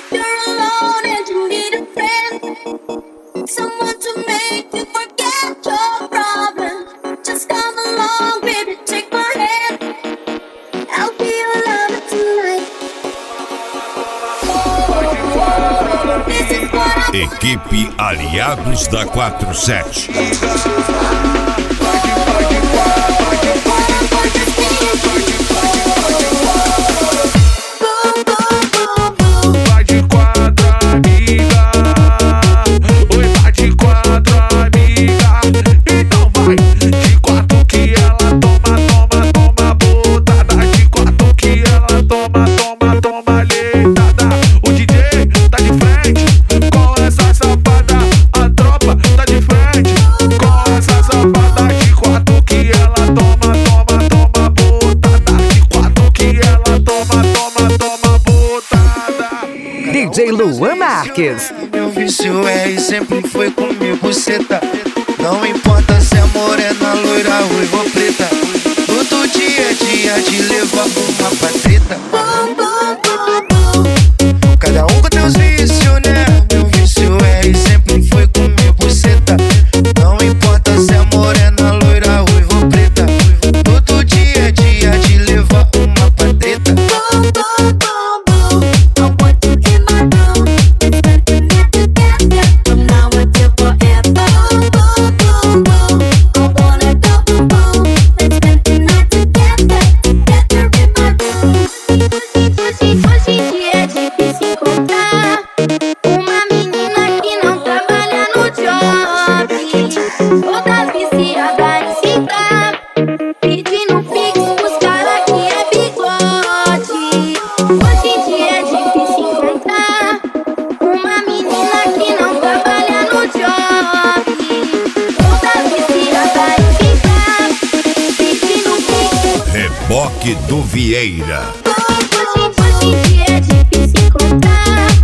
you're alone and you need a friend, someone to make you forget your problems, just come along, baby, take my hand. I'll be your lover tonight. This is what I Equipe Aliados da 47. Vai de quatro, amiga. Oi, vai de quatro, amiga. Então vai de quatro que ela toma, toma, toma botada. De quatro que ela toma, toma, toma leitada. O DJ tá de frente com essa safada. A tropa tá de frente com essa safada. De quatro que ela toma, toma, toma botada. De quatro que ela toma, toma, toma botada. DJ Luan Marques. Meu vício é e sempre foi comigo, ceta. Não importa se é morena, loira, ruiva ou preta. Todo dia é dia de levar uma pra treta. Cada um com teus vícios, né? Meu vício é e sempre foi comigo, ceta. Não importa se é morena, loira, ruiva ou preta. Todo dia é dia de levar uma pra treta. Reboque do Vieira. Hoje em dia é difícil encontrar